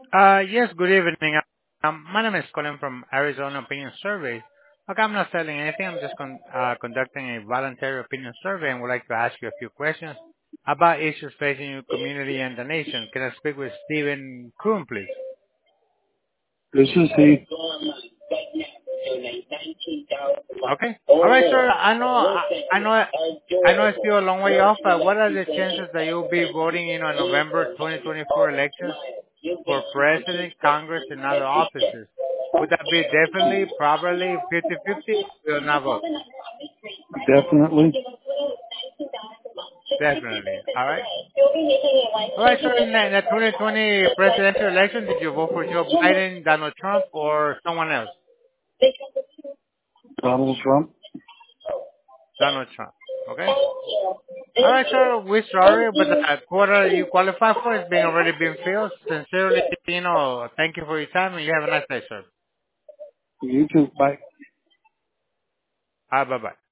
Yes, good evening. My name is Colin from Arizona Opinion Survey. Okay, I'm not selling anything. I'm just conducting a voluntary opinion survey and would like to ask you a few questions about issues facing your community and the nation. Can I speak with Stephen Kuhn, please? This is he. Okay. All right, sir. I know it's still a long way off, but what are the chances that you'll be voting in on November 2024 elections for president, Congress, and other offices? Would that be definitely, probably 50-50? Will not vote. Definitely. Definitely. All right. All right, sir. In the 2020 presidential election, did you vote for Joe Biden, Donald Trump, or someone else? Donald Trump. Donald Trump. Okay. All right, sir. We're sorry, but the quota you qualify for is being already been filled. Sincerely, thank you for your time, and you have a nice day, sir. You too. Bye. Bye-bye.